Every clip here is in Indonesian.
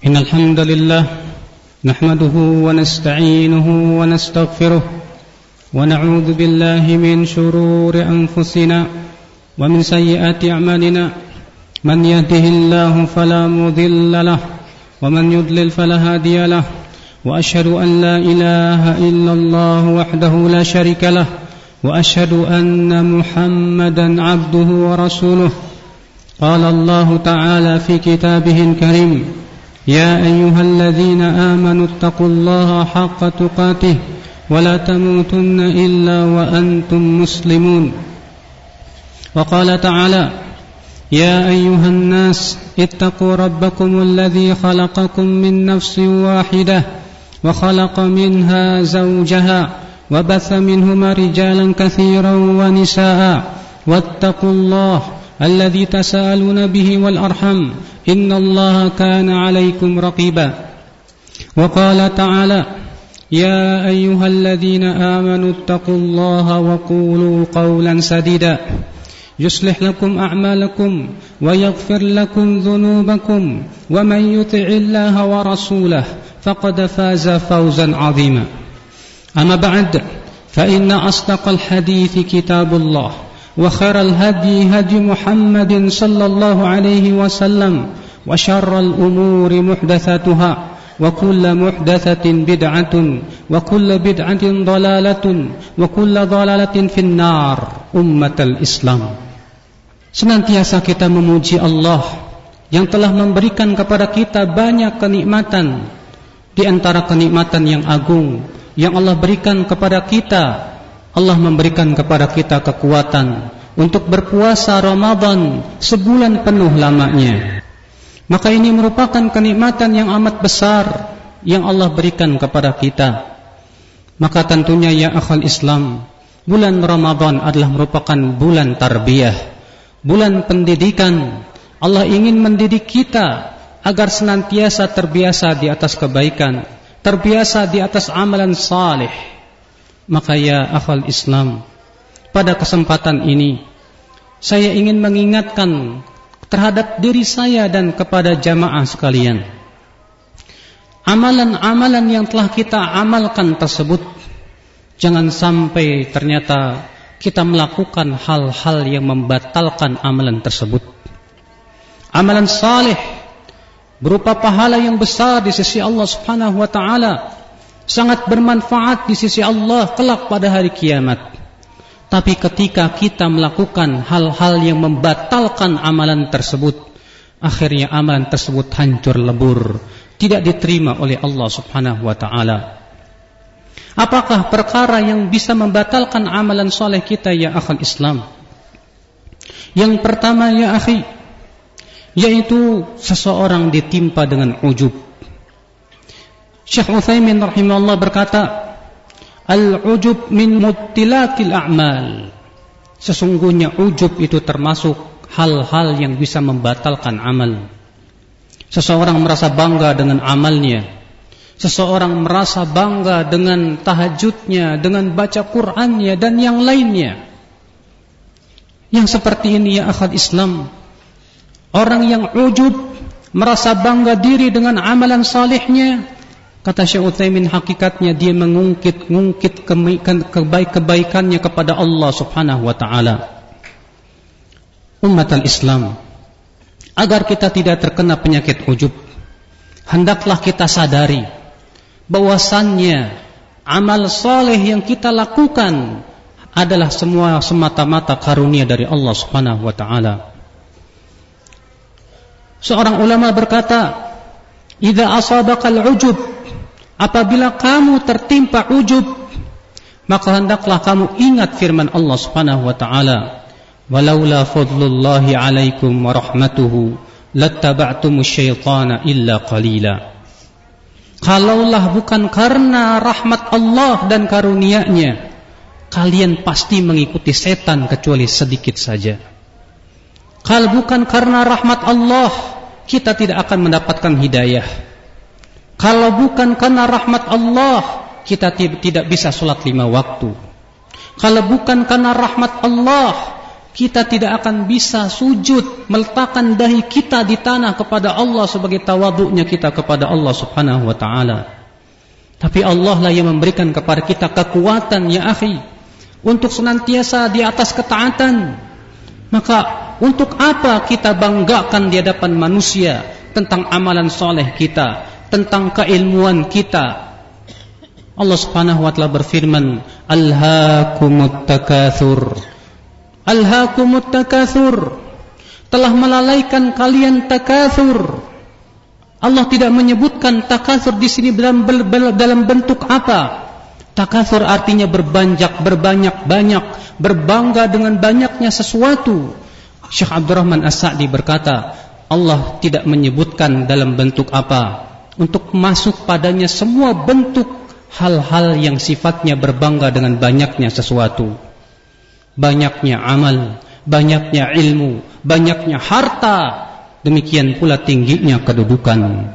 إن الحمد لله نحمده ونستعينه ونستغفره ونعوذ بالله من شرور أنفسنا ومن سيئات أعمالنا من يهده الله فلا مضل له ومن يضلل فلا هادي له وأشهد أن لا إله إلا الله وحده لا شريك له وأشهد أن محمدا عبده ورسوله قال الله تعالى في كتابه الكريم يا أيها الذين آمنوا اتقوا الله حق تقاته ولا تموتن إلا وأنتم مسلمون وقال تعالى يا أيها الناس اتقوا ربكم الذي خلقكم من نفس واحدة وخلق منها زوجها وبث منهما رجالا كثيرا ونساء واتقوا الله الذي تساءلون به والأرحم إن الله كان عليكم رقيبا وقال تعالى يا أيها الذين آمنوا اتقوا الله وقولوا قولا سديدا يصلح لكم أعمالكم ويغفر لكم ذنوبكم ومن يطع الله ورسوله فقد فاز فوزا عظيما أما بعد فإن أصدق الحديث كتاب الله وخير الهدي هدي محمد صلى الله عليه وسلم وشر الأمور محدثاتها وكل محدثة بدعة وكل بدعة ضلالة وكل ضلالة في النار أمة الإسلام. Senantiasa kita memuji Allah yang telah memberikan kepada kita banyak kenikmatan. Di antara kenikmatan yang agung yang Allah berikan kepada kita, Allah memberikan kepada kita kekuatan untuk berpuasa Ramadan sebulan penuh lamanya. Maka ini merupakan kenikmatan yang amat besar yang Allah berikan kepada kita. Maka tentunya ya akhal Islam, bulan Ramadan adalah merupakan bulan tarbiyah, bulan pendidikan. Allah ingin mendidik kita agar senantiasa terbiasa di atas kebaikan, terbiasa di atas amalan saleh. Maka ya akhal Islam, pada kesempatan ini saya ingin mengingatkan terhadap diri saya dan kepada jamaah sekalian, amalan-amalan yang telah kita amalkan tersebut jangan sampai ternyata kita melakukan hal-hal yang membatalkan amalan tersebut. Amalan saleh berupa pahala yang besar di sisi Allah Subhanahu wa taala, sangat bermanfaat di sisi Allah kelak pada hari kiamat. Tapi ketika kita melakukan hal-hal yang membatalkan amalan tersebut, akhirnya amalan tersebut hancur lebur, tidak diterima oleh Allah Subhanahu wa taala. Apakah perkara yang bisa membatalkan amalan soleh kita ya akhal Islam? Yang pertama ya akhi, yaitu seseorang ditimpa dengan ujub. Syekh Utsaimin rahimahullah berkata, al-ujub min mubtilatil a'mal. Sesungguhnya ujub itu termasuk hal-hal yang bisa membatalkan amal. Seseorang merasa bangga dengan amalnya, seseorang merasa bangga dengan tahajudnya, dengan baca Qur'annya dan yang lainnya. Yang seperti ini ya akhwat Islam, orang yang ujub, merasa bangga diri dengan amalan salihnya, kata Syekh Utsaimin, hakikatnya dia mengungkit kebaikannya kepada Allah Subhanahu wa taala. Umatul Islam, agar kita tidak terkena penyakit ujub, hendaklah kita sadari bahwasannya amal saleh yang kita lakukan adalah semua semata-mata karunia dari Allah Subhanahu wa taala. Seorang ulama berkata, "Idza asabaqal ujub," apabila kamu tertimpa ujub, maka hendaklah kamu ingat firman Allah Subhanahu wa taala, "Walaula fadlullahi 'alaikum wa rahmatuhu lattaba'tumus syaitana illa qalila." Kalaulah bukan karena rahmat Allah dan karunia-Nya, kalian pasti mengikuti setan kecuali sedikit saja. Kalau bukan karena rahmat Allah, kita tidak akan mendapatkan hidayah. Kalau bukan karena rahmat Allah, kita tidak bisa sholat 5 waktu. Kalau bukan karena rahmat Allah, kita tidak akan bisa sujud, meletakkan dahi kita di tanah kepada Allah sebagai tawadhu'nya kita kepada Allah Subhanahu wa taala. Tapi Allah lah yang memberikan kepada kita kekuatan ya akhi untuk senantiasa di atas ketaatan. Maka untuk apa kita banggakan di hadapan manusia tentang amalan soleh kita, tentang keilmuan kita? Allah Subhanahu wa taala berfirman, "Alhaakumut takatsur." Alhaakumut takatsur. Telah melalaikan kalian takatsur. Allah tidak menyebutkan takatsur di sini dalam bentuk apa. Takatsur artinya berbanyak-banyak, berbangga dengan banyaknya sesuatu. Syekh Abdurrahman As-Sa'di berkata, Allah tidak menyebutkan dalam bentuk apa, untuk masuk padanya semua bentuk hal-hal yang sifatnya berbangga dengan banyaknya sesuatu. Banyaknya amal, banyaknya ilmu, banyaknya harta, demikian pula tingginya kedudukan.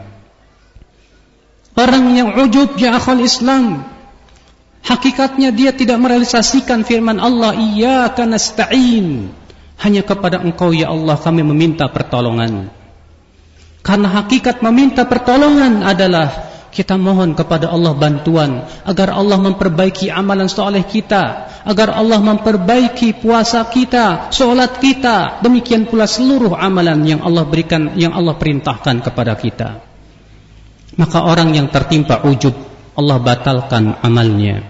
Orang yang ujub ya akhul Islam, hakikatnya dia tidak merealisasikan firman Allah, Iyyaka nasta'in, hanya kepada Engkau ya Allah kami meminta pertolongan. Karena hakikat meminta pertolongan adalah kita mohon kepada Allah bantuan agar Allah memperbaiki amalan soleh kita, agar Allah memperbaiki puasa kita, solat kita, demikian pula seluruh amalan yang Allah berikan, yang Allah perintahkan kepada kita. Maka orang yang tertimpa ujub, Allah batalkan amalnya.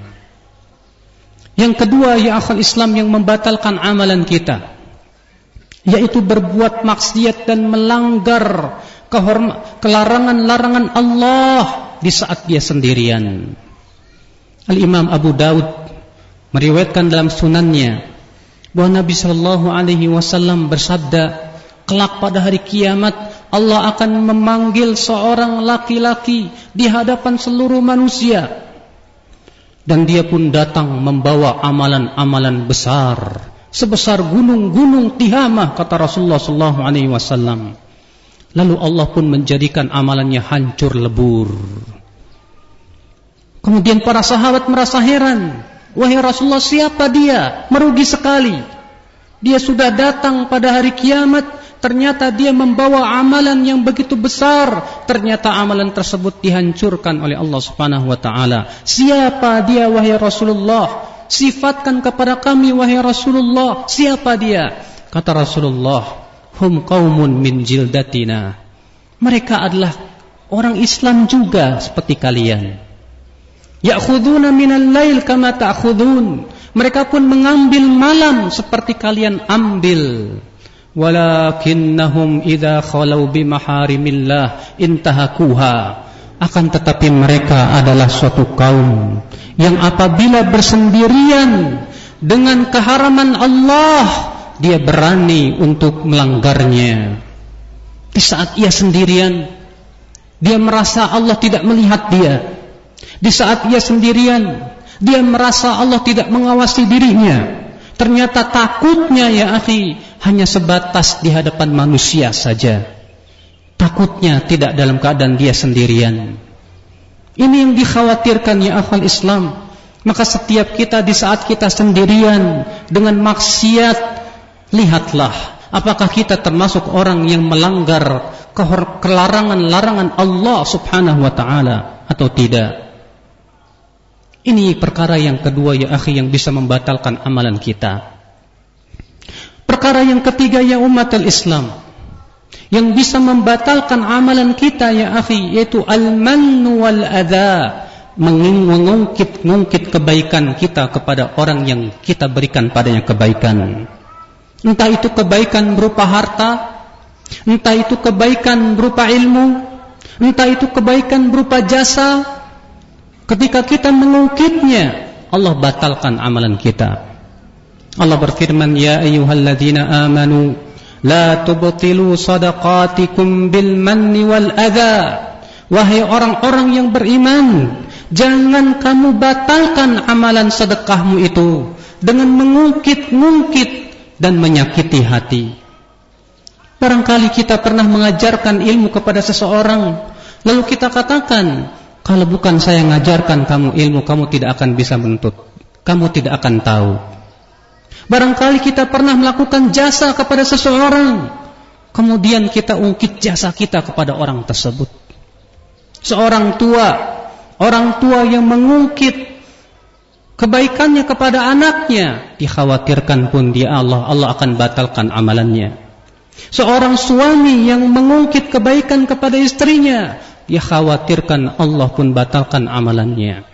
Yang kedua ya akhul Islam yang membatalkan amalan kita, yaitu berbuat maksiat dan melanggar kelarangan-larangan Allah di saat dia sendirian. Al-Imam Abu Daud meriwayatkan dalam sunannya bahwa Nabi sallallahu alaihi wasallam bersabda, kelak pada hari kiamat Allah akan memanggil seorang laki-laki di hadapan seluruh manusia, dan dia pun datang membawa amalan-amalan besar sebesar gunung-gunung Tihamah, kata Rasulullah sallallahu alaihi wasallam. Lalu Allah pun menjadikan amalannya hancur lebur. Kemudian para sahabat merasa heran, wahai Rasulullah, siapa dia? Merugi sekali. Dia sudah datang pada hari kiamat, ternyata dia membawa amalan yang begitu besar, ternyata amalan tersebut dihancurkan oleh Allah Subhanahu wa taala. Siapa dia wahai Rasulullah? Sifatkan kepada kami wahai Rasulullah, siapa dia? Kata Rasulullah, hum qaumun min jildatina. Mereka adalah orang Islam juga seperti kalian. Ya'khuduna minal lail kama ta'khudun. Mereka pun mengambil malam seperti kalian ambil. Walakinnahum idza khalau bimaharimillah intahakuha. Akan tetapi mereka adalah suatu kaum yang apabila bersendirian dengan keharaman Allah, dia berani untuk melanggarnya. Di saat ia sendirian, dia merasa Allah tidak melihat dia. Di saat ia sendirian, dia merasa Allah tidak mengawasi dirinya. Ternyata takutnya ya akhi hanya sebatas di hadapan manusia saja. Takutnya tidak dalam keadaan dia sendirian. Ini yang dikhawatirkan ya akhwal Islam. Maka setiap kita di saat kita sendirian dengan maksiat, lihatlah apakah kita termasuk orang yang melanggar kelarangan-larangan Allah Subhanahu wa taala atau tidak. Ini perkara yang kedua ya akhi yang bisa membatalkan amalan kita. Perkara yang ketiga ya umat al-Islam yang bisa membatalkan amalan kita ya akhi, yaitu al-mannu wal-adha, mengungkit kebaikan kita kepada orang yang kita berikan padanya kebaikan. Entah itu kebaikan berupa harta, entah itu kebaikan berupa ilmu, entah itu kebaikan berupa jasa. Ketika kita mengungkitnya, Allah batalkan amalan kita. Allah berfirman, Ya ayyuhalladzina amanu la tubtilu sadaqatikum bil manni wal adha. Wahai orang-orang yang beriman, jangan kamu batalkan amalan sedekahmu itu dengan mengungkit-ungkit dan menyakiti hati. Barangkali kita pernah mengajarkan ilmu kepada seseorang, lalu kita katakan, kalau bukan saya ngajarkan kamu ilmu, kamu tidak akan bisa menuntut, kamu tidak akan tahu. Barangkali kita pernah melakukan jasa kepada seseorang, kemudian kita ungkit jasa kita kepada orang tersebut. Seorang orang tua yang mengungkit kebaikannya kepada anaknya, dikhawatirkan pun Allah akan batalkan amalannya. Seorang suami yang mengungkit kebaikan kepada istrinya, dia khawatirkan Allah pun batalkan amalannya.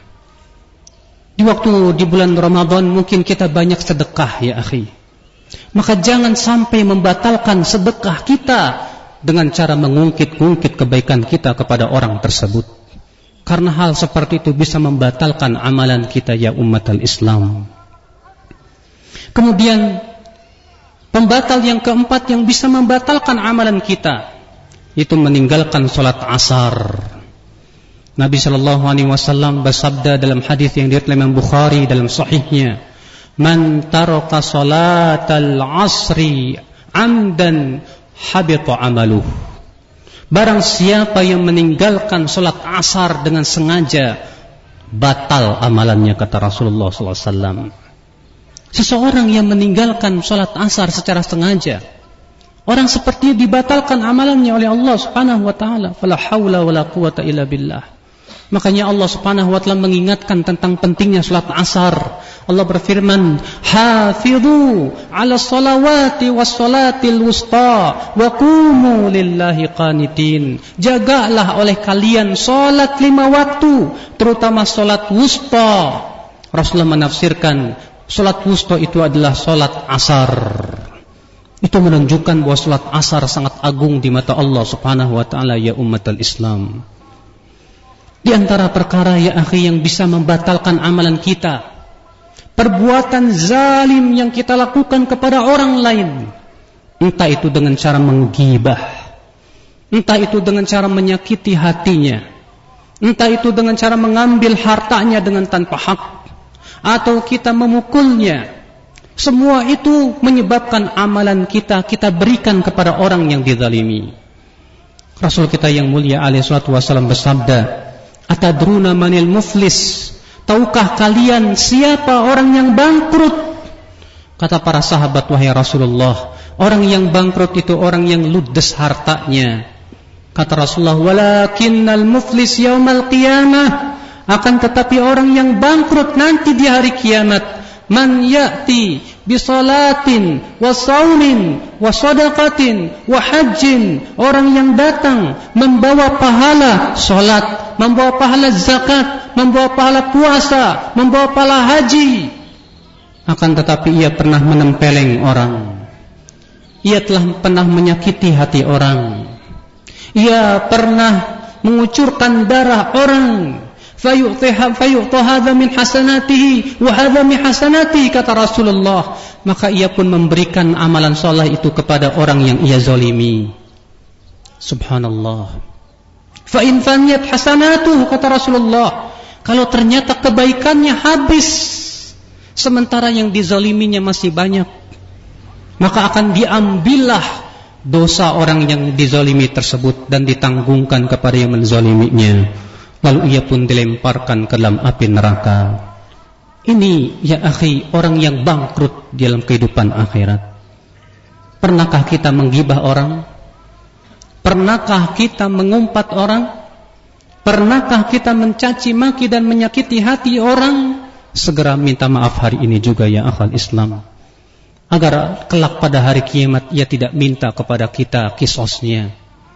Di bulan Ramadan mungkin kita banyak sedekah ya akhi. Maka jangan sampai membatalkan sedekah kita dengan cara mengungkit-ungkit kebaikan kita kepada orang tersebut. Karena hal seperti itu bisa membatalkan amalan kita ya ummatal Islam. Kemudian pembatal yang keempat yang bisa membatalkan amalan kita, itu meninggalkan salat asar. Nabi SAW bersabda dalam hadis yang diriwayatkan Imam Bukhari dalam sahihnya, "Man taraka salatal asri amdan habita amaluh." Barang siapa yang meninggalkan salat asar dengan sengaja, batal amalannya, kata Rasulullah SAW. Seseorang yang meninggalkan salat asar secara sengaja, orang seperti itu dibatalkan amalannya oleh Allah Subhanahu wa taala. Fala haula wala quwata illa billah. Makanya Allah Subhanahu wa taala mengingatkan tentang pentingnya salat asar. Allah berfirman, "Hafidhu 'ala sholawati was sholatil wusta wa qumu lillahi qanitin." Jagalah oleh kalian salat 5 waktu, terutama salat wusta. Rasulullah menafsirkan salat wusta itu adalah salat asar. Itu menunjukkan bahwa salat asar sangat agung di mata Allah Subhanahu wa taala ya ummatal Islam. Di antara perkara ya akhi yang bisa membatalkan amalan kita, perbuatan zalim yang kita lakukan kepada orang lain, entah itu dengan cara menggibah, entah itu dengan cara menyakiti hatinya, entah itu dengan cara mengambil hartanya dengan tanpa hak, atau kita memukulnya. Semua itu menyebabkan amalan kita berikan kepada orang yang dizalimi. Rasul kita yang mulia alaihi salatu wasallam bersabda, "Atadruna manil muflis?" Tahukah kalian siapa orang yang bangkrut? Kata para sahabat, "Wahai Rasulullah, orang yang bangkrut itu orang yang ludes hartanya." Kata Rasulullah, "Walakinnal muflis yaumal qiyamah." Akan tetapi orang yang bangkrut nanti di hari kiamat, man ya'ti bisalatin wa saumin wa sadaqatin wa hajjin, orang yang datang membawa pahala salat, membawa pahala zakat, membawa pahala puasa, membawa pahala haji. Akan tetapi ia pernah menempeleng orang, ia telah pernah menyakiti hati orang, ia pernah mengucurkan darah orang. Fayu'ta hadha min hasanatihi wa hadha min hasanatihi, kata Rasulullah. Maka ia pun memberikan amalan soleh itu kepada orang yang ia zalimi. Subhanallah. Fa in faniyat hasanatuhu, kata Rasulullah, kalau ternyata kebaikannya habis sementara yang dizaliminya masih banyak, maka akan diambillah dosa orang yang dizalimi tersebut dan ditanggungkan kepada yang menzaliminya. Lalu ia pun dilemparkan ke dalam api neraka. Ini ya akhi, orang yang bangkrut di dalam kehidupan akhirat. Pernahkah kita menggibah orang? Pernahkah kita mengumpat orang? Pernahkah kita mencaci maki dan menyakiti hati orang? Segera minta maaf hari ini juga ya akhal Islam, agar kelak pada hari kiamat ia tidak minta kepada kita kisosnya.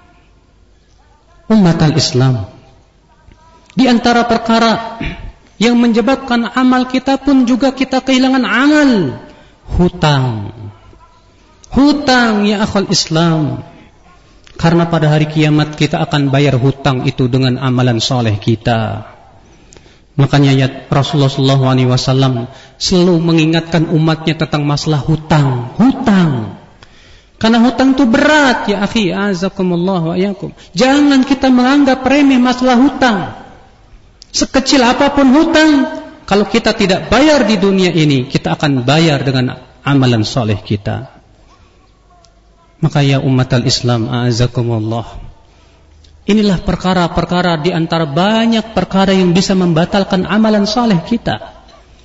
Ummatal Islam, di antara perkara yang menyebabkan amal kita pun juga kita kehilangan amal, hutang. Hutang ya akhal Islam. Karena pada hari kiamat kita akan bayar hutang itu dengan amalan soleh kita. Makanya ya Rasulullah SAW selalu mengingatkan umatnya tentang masalah hutang. Hutang. Karena hutang itu berat ya akhi, azakumullah wa iyyakum. Jangan kita menganggap remeh masalah hutang. Sekecil apapun hutang, kalau kita tidak bayar di dunia ini, kita akan bayar dengan amalan soleh kita. Maka ya ummatal Islam, a'azakumullah, inilah perkara-perkara di antara banyak perkara yang bisa membatalkan amalan soleh kita.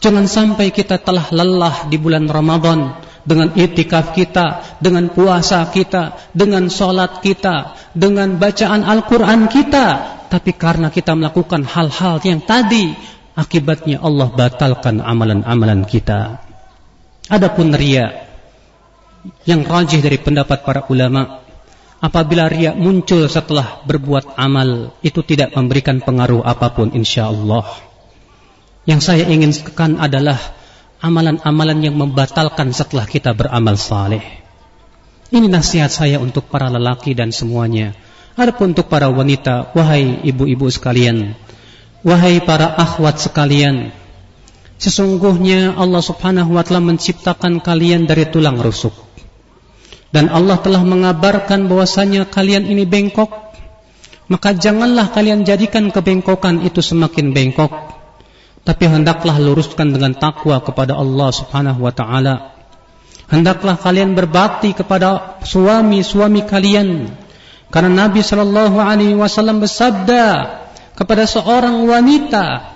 Jangan sampai kita telah lelah di bulan Ramadan dengan i'tikaf kita, dengan puasa kita, dengan sholat kita, dengan bacaan Al-Quran kita, tapi karena kita melakukan hal-hal yang tadi, akibatnya Allah batalkan amalan-amalan kita. Adapun riya, yang rajih dari pendapat para ulama, apabila riya muncul setelah berbuat amal, itu tidak memberikan pengaruh apapun insyaallah. Yang saya ingin tekan adalah amalan-amalan yang membatalkan setelah kita beramal saleh. Ini nasihat saya untuk para lelaki dan semuanya. Adapun untuk para wanita, wahai ibu-ibu sekalian, wahai para akhwat sekalian, sesungguhnya Allah Subhanahu wa taala menciptakan kalian dari tulang rusuk. Dan Allah telah mengabarkan bahwasanya kalian ini bengkok. Maka janganlah kalian jadikan kebengkokan itu semakin bengkok, tapi hendaklah luruskan dengan takwa kepada Allah Subhanahu wa taala. Hendaklah kalian berbakti kepada suami-suami kalian. Karena Nabi sallallahu alaihi wasallam bersabda kepada seorang wanita,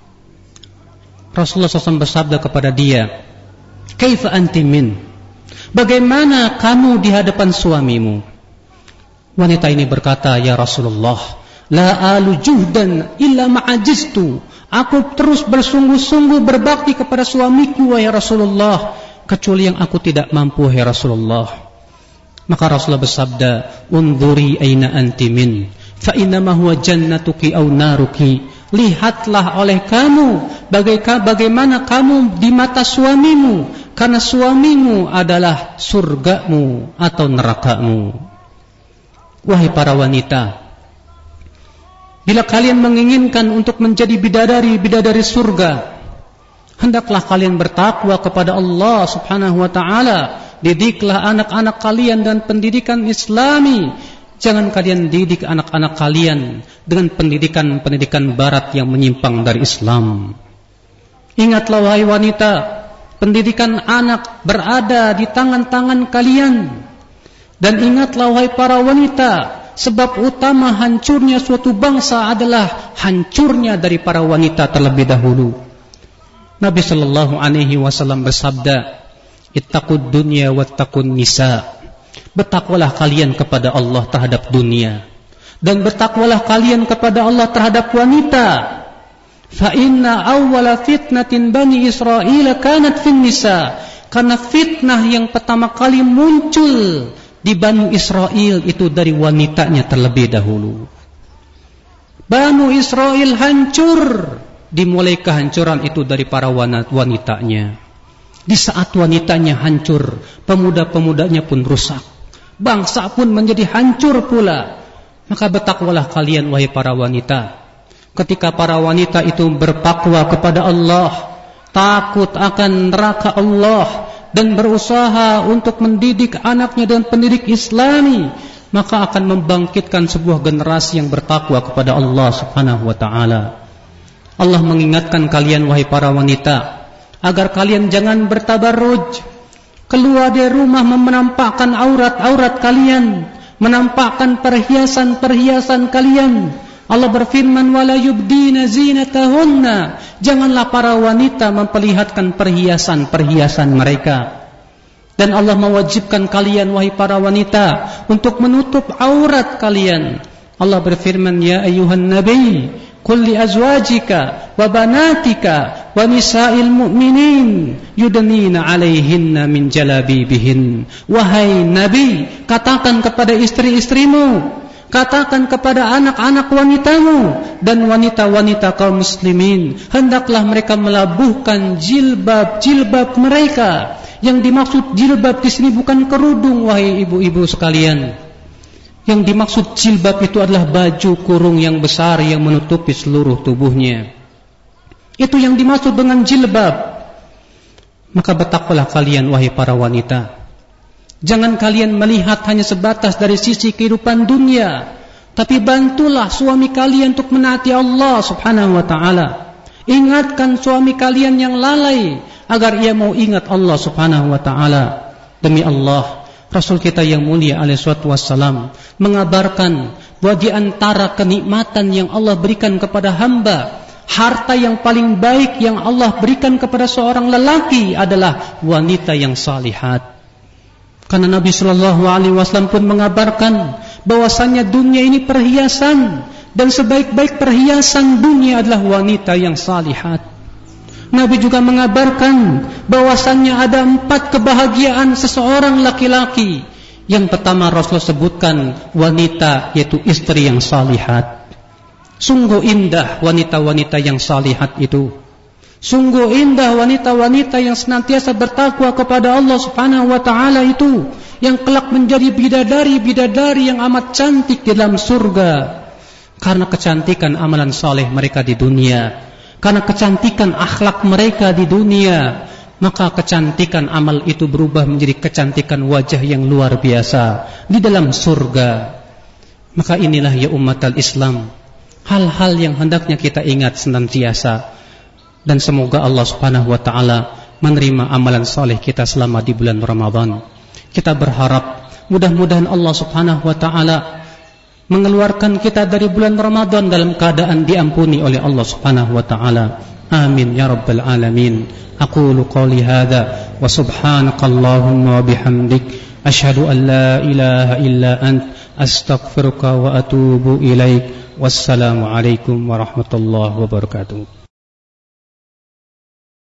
Rasulullah SAW bersabda kepada dia, "Kaifa anti min?" Bagaimana kamu di hadapan suamimu? Wanita ini berkata, "Ya Rasulullah, la alu juhdan illa ma'ajiztu." Aku terus bersungguh-sungguh berbakti kepada suamiku, wahai Rasulullah, kecuali yang aku tidak mampu, wahai Rasulullah. Maka Rasulullah bersabda, "Undhuri aina anti min, fa innama huwa jannatuki aw naruki." Lihatlah oleh kamu bagaimana kamu di mata suamimu, karena suamimu adalah surgamu atau nerakamu. Wahai para wanita, bila kalian menginginkan untuk menjadi bidadari surga, hendaklah kalian bertakwa kepada Allah Subhanahu wa taala. Didiklah anak-anak kalian dan pendidikan Islami. Jangan kalian didik anak-anak kalian dengan pendidikan barat yang menyimpang dari Islam. Ingatlah wahai wanita, pendidikan anak berada di tangan-tangan kalian. Dan ingatlah wahai para wanita, sebab utama hancurnya suatu bangsa adalah hancurnya dari para wanita terlebih dahulu. Nabi sallallahu alaihi wasallam bersabda, "Ittaqud dunya wattaqun nisa." Bertakwalah kalian kepada Allah terhadap dunia, dan bertakwalah kalian kepada Allah terhadap wanita. Fa inna awwala fitnatin bani Israil kanat fin nisa. Karena fitnah yang pertama kali muncul di Bani Israel itu dari wanitanya terlebih dahulu. Bani Israel hancur, dimulai kehancuran itu dari para wanitanya. Di saat wanitanya hancur, pemuda-pemudanya pun rusak, bangsa pun menjadi hancur pula. Maka bertakwalah kalian wahai para wanita. Ketika para wanita itu bertakwa kepada Allah, takut akan neraka Allah, dan berusaha untuk mendidik anaknya dengan pendidik Islami, maka akan membangkitkan sebuah generasi yang bertakwa kepada Allah Subhanahu wa taala. Allah mengingatkan kalian wahai para wanita, agar kalian jangan bertabarruj, keluar dari rumah menampakkan aurat-aurat kalian, menampakkan perhiasan-perhiasan kalian. Allah berfirman, "Wala yubdina zinatahunna." Janganlah para wanita memperlihatkan perhiasan-perhiasan mereka. Dan Allah mewajibkan kalian wahai para wanita untuk menutup aurat kalian. Allah berfirman, "Ya ayyuhan nabi, qul li azwajika wa banatika wa nisa'il mu'minin yudnina 'alaihinna min jalabibihin." Wahai nabi, katakan kepada istri-istrimu, katakan kepada anak-anak wanitamu dan wanita-wanita kaum muslimin, hendaklah mereka melabuhkan jilbab mereka. Yang dimaksud jilbab di sini bukan kerudung, wahai ibu-ibu sekalian. Yang dimaksud jilbab itu adalah baju kurung yang besar yang menutupi seluruh tubuhnya. Itu yang dimaksud dengan jilbab. Maka bertakwalah kalian wahai para wanita. Jangan kalian melihat hanya sebatas dari sisi kehidupan dunia, tapi bantulah suami kalian untuk menaati Allah Subhanahu wa taala. Ingatkan suami kalian yang lalai agar ia mau ingat Allah Subhanahu wa taala. Demi Allah, Rasul kita yang mulia alaihi salatu wassalam mengabarkan bahwa di antara kenikmatan yang Allah berikan kepada hamba harta yang paling baik yang Allah berikan kepada seorang lelaki adalah wanita yang salihat. Karena Nabi SAW pun mengabarkan bahwasannya dunia ini perhiasan, dan sebaik-baik perhiasan dunia adalah wanita yang salihat. Nabi juga mengabarkan bahwasannya ada 4 kebahagiaan seseorang laki-laki. Yang pertama Rasul sebutkan wanita, yaitu istri yang salihat. Sungguh indah wanita-wanita yang salihat itu. Sungguh indah wanita-wanita yang senantiasa bertakwa kepada Allah Subhanahu wa taala itu, yang kelak menjadi bidadari-bidadari yang amat cantik di dalam surga. Karena kecantikan amalan saleh mereka di dunia, karena kecantikan akhlak mereka di dunia, maka kecantikan amal itu berubah menjadi kecantikan wajah yang luar biasa di dalam surga. Maka inilah ya umatal Islam, hal-hal yang hendaknya kita ingat senantiasa. Dan semoga Allah Subhanahu wa taala menerima amalan saleh kita selama di bulan Ramadan. Kita berharap mudah-mudahan Allah Subhanahu wa taala mengeluarkan kita dari bulan Ramadan dalam keadaan diampuni oleh Allah Subhanahu wa taala. Amin ya rabbal alamin. Aqulu qawli hadza wa subhanakallahumma wa bihamdik asyhadu an la ilaha illa ant astaghfiruka wa atubu ilaik. Wassalamu alaikum warahmatullahi wabarakatuh.